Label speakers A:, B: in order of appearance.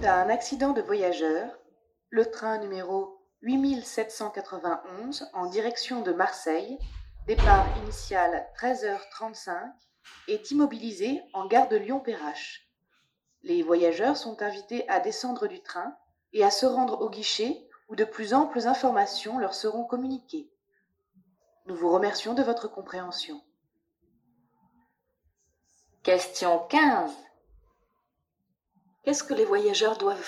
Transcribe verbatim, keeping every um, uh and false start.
A: à un accident de voyageurs, le train numéro huit mille sept cent quatre-vingt-onze en direction de Marseille, départ initial treize heures trente-cinq, est immobilisé en gare de Lyon-Perrache. Les voyageurs sont invités à descendre du train et à se rendre au guichet où de plus amples informations leur seront communiquées. Nous vous remercions de votre compréhension.
B: Question quinze.
C: Qu'est-ce que les voyageurs doivent faire ?